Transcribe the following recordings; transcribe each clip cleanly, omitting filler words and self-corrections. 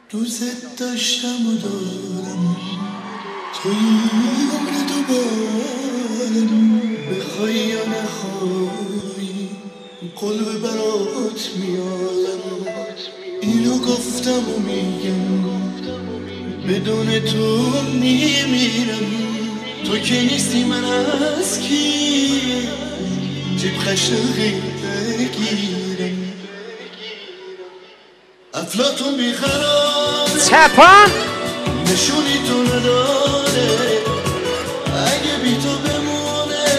دوست داشتم و دارم توی عمر دوبارم، بخوای یا نخوای قلب برات میارم. اینو گفتم و میگم بدون تو میمیرم. تو که نیستی من از کی جیب خشنقی بگیرم. افلاطون بیخراره چپا نشونی تو نداره، اگه بی تو بمونه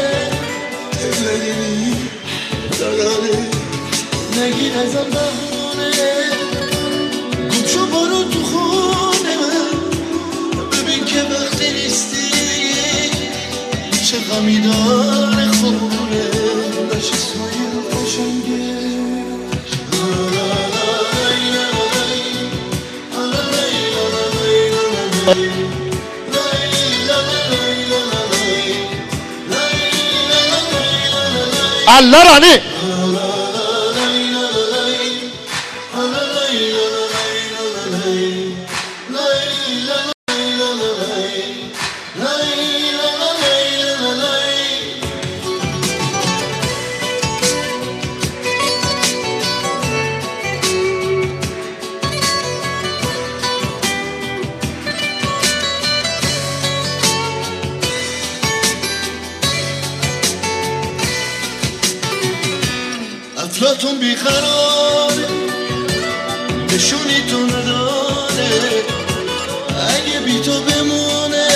دلنی داره. نگیر ازم بهونه گم شو برو تو خونه من، ببین که وقتی نیستی چه غمی داره خونه. بشه سایه قشنگه الله رانی افلاطون بیقراره نشونی تو نداره، اگه بی تو بمونه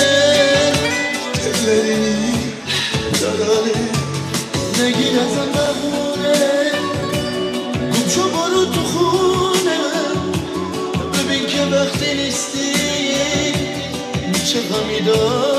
دلنی داره. نگیر ازم بهونه گم شو برو تو خونه، ببین که وقتی نیستی چه غمی داره.